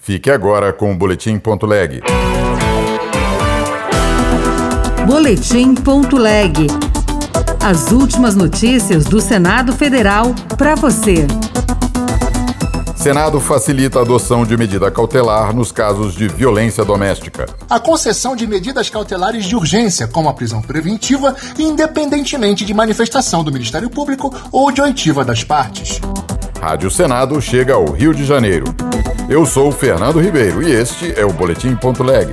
Fique agora com o Boletim.leg. Boletim.leg. As últimas notícias do Senado Federal para você. Senado facilita a adoção de medida cautelar nos casos de violência doméstica. A concessão de medidas cautelares de urgência, como a prisão preventiva, independentemente de manifestação do Ministério Público ou de oitiva das partes. Rádio Senado chega ao Rio de Janeiro. Eu sou Fernando Ribeiro e este é o Boletim.leg.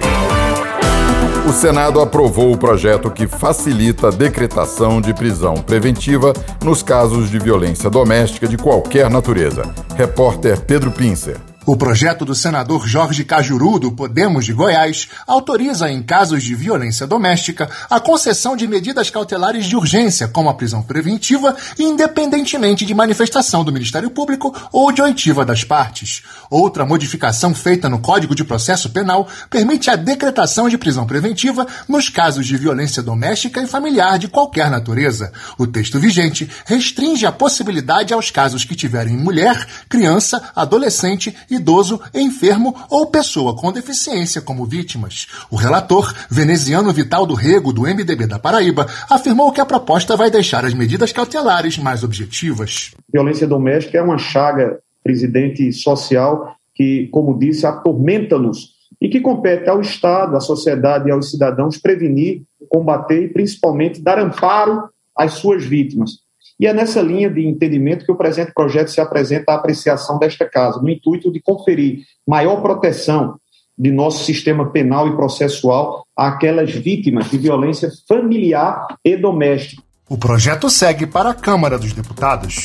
O Senado aprovou o projeto que facilita a decretação de prisão preventiva nos casos de violência doméstica de qualquer natureza. Repórter Pedro Pincer. O projeto do senador Jorge Cajuru, do Podemos de Goiás, autoriza, em casos de violência doméstica, a concessão de medidas cautelares de urgência, como a prisão preventiva, independentemente de manifestação do Ministério Público ou de oitiva das partes. Outra modificação feita no Código de Processo Penal permite a decretação de prisão preventiva nos casos de violência doméstica e familiar de qualquer natureza. O texto vigente restringe a possibilidade aos casos que tiverem mulher, criança, adolescente, idoso, enfermo ou pessoa com deficiência como vítimas. O relator, veneziano Vital do Rego, do MDB da Paraíba, afirmou que a proposta vai deixar as medidas cautelares mais objetivas. Violência doméstica é uma chaga, presidente, social que, como disse, atormenta-nos e que compete ao Estado, à sociedade e aos cidadãos prevenir, combater e principalmente dar amparo às suas vítimas. E é nessa linha de entendimento que o presente projeto se apresenta à apreciação desta Casa, no intuito de conferir maior proteção de nosso sistema penal e processual àquelas vítimas de violência familiar e doméstica. O projeto segue para a Câmara dos Deputados.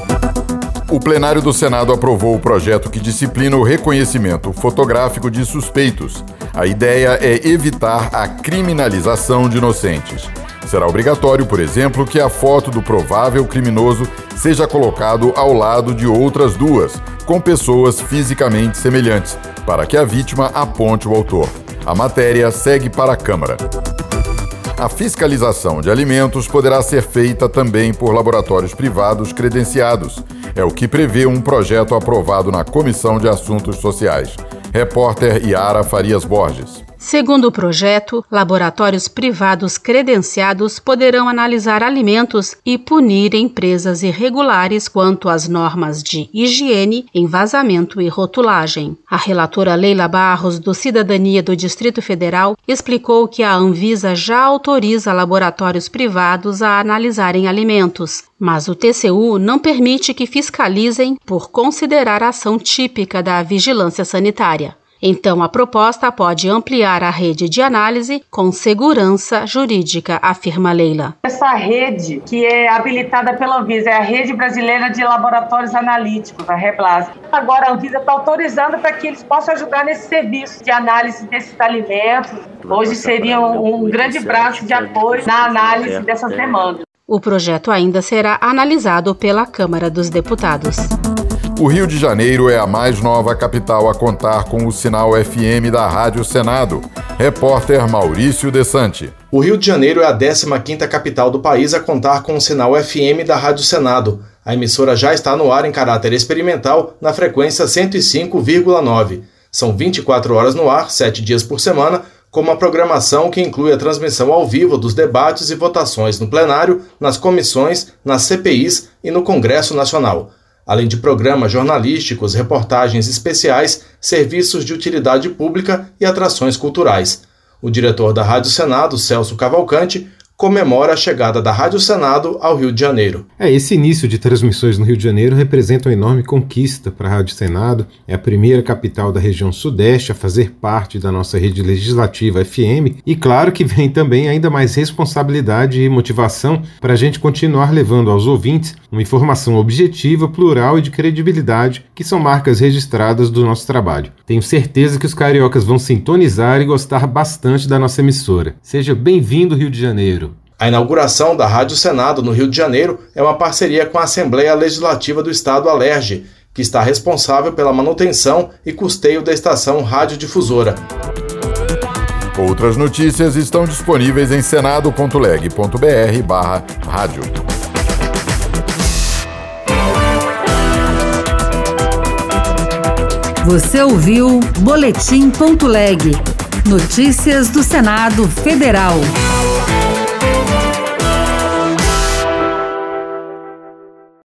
O plenário do Senado aprovou o projeto que disciplina o reconhecimento fotográfico de suspeitos. A ideia é evitar a criminalização de inocentes. Será obrigatório, por exemplo, que a foto do provável criminoso seja colocado ao lado de outras duas, com pessoas fisicamente semelhantes, para que a vítima aponte o autor. A matéria segue para a Câmara. A fiscalização de alimentos poderá ser feita também por laboratórios privados credenciados. É o que prevê um projeto aprovado na Comissão de Assuntos Sociais. Repórter Yara Farias Borges. Segundo o projeto, laboratórios privados credenciados poderão analisar alimentos e punir empresas irregulares quanto às normas de higiene, envasamento e rotulagem. A relatora Leila Barros, do Cidadania do Distrito Federal, explicou que a Anvisa já autoriza laboratórios privados a analisarem alimentos, mas o TCU não permite que fiscalizem por considerar ação típica da vigilância sanitária. Então, a proposta pode ampliar a rede de análise com segurança jurídica, afirma Leila. Essa rede que é habilitada pela Anvisa é a Rede Brasileira de Laboratórios Analíticos, a REBLAS. Agora a Anvisa está autorizando para que eles possam ajudar nesse serviço de análise desses alimentos. Hoje seria um grande braço de apoio na análise dessas demandas. O projeto ainda será analisado pela Câmara dos Deputados. O Rio de Janeiro é a mais nova capital a contar com o sinal FM da Rádio Senado. Repórter Maurício Desante. O Rio de Janeiro é a 15ª capital do país a contar com o sinal FM da Rádio Senado. A emissora já está no ar em caráter experimental na frequência 105,9. São 24 horas no ar, 7 dias por semana, com uma programação que inclui a transmissão ao vivo dos debates e votações no plenário, nas comissões, nas CPIs e no Congresso Nacional. Além de programas jornalísticos, reportagens especiais, serviços de utilidade pública e atrações culturais. O diretor da Rádio Senado, Celso Cavalcante, comemora a chegada da Rádio Senado ao Rio de Janeiro. Esse início de transmissões no Rio de Janeiro representa uma enorme conquista para a Rádio Senado. É a primeira capital da região sudeste a fazer parte da nossa rede legislativa FM e claro que vem também ainda mais responsabilidade e motivação para a gente continuar levando aos ouvintes uma informação objetiva, plural e de credibilidade, que são marcas registradas do nosso trabalho. Tenho certeza que os cariocas vão sintonizar e gostar bastante da nossa emissora. Seja bem-vindo, Rio de Janeiro. A inauguração da Rádio Senado no Rio de Janeiro é uma parceria com a Assembleia Legislativa do Estado, ALERJ, que está responsável pela manutenção e custeio da estação radiodifusora. Outras notícias estão disponíveis em senado.leg.br/rádio. Você ouviu Boletim.leg. Notícias do Senado Federal.